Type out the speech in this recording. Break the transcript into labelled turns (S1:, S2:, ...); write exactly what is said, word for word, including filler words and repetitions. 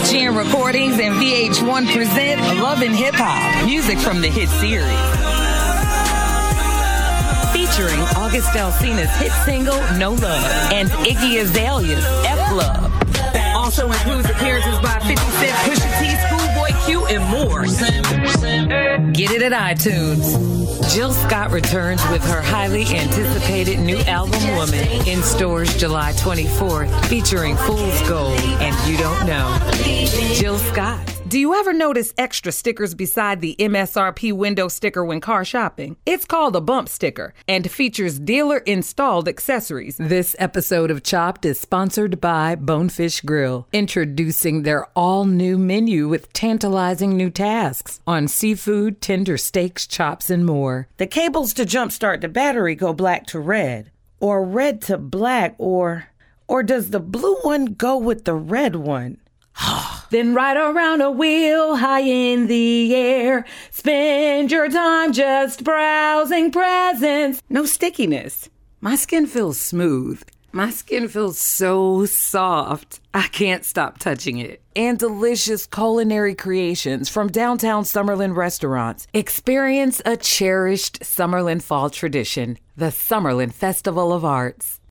S1: Def Jam Recordings and V H one present Love and Hip Hop, music from the hit series. Featuring August Alsina's hit single, No Love, and Iggy Azalea's F Love. Also includes appearances by fifty Cent, Pusha T, Schoolboy Q, and more. Get it at iTunes. Jill Scott returns with her highly anticipated new album, Woman, in stores July twenty-fourth, featuring Fool's Gold and You Don't Know. Jill Scott. Do you ever notice extra stickers beside the M S R P window sticker when car shopping? It's called a bump sticker and features dealer-installed accessories. This episode of Chopped is sponsored by Bonefish Grill, introducing their all-new menu with tantalizing new tasks on seafood, tender steaks, chops, and more. The cables to jumpstart the battery go black to red, or red to black, or... or does the blue one go with the red one? Then ride around a wheel high in the air. Spend your time just browsing presents. No stickiness. My skin feels smooth. My skin feels so soft. I can't stop touching it. And delicious culinary creations from downtown Summerlin restaurants. Experience a cherished Summerlin fall tradition, the Summerlin Festival of Arts.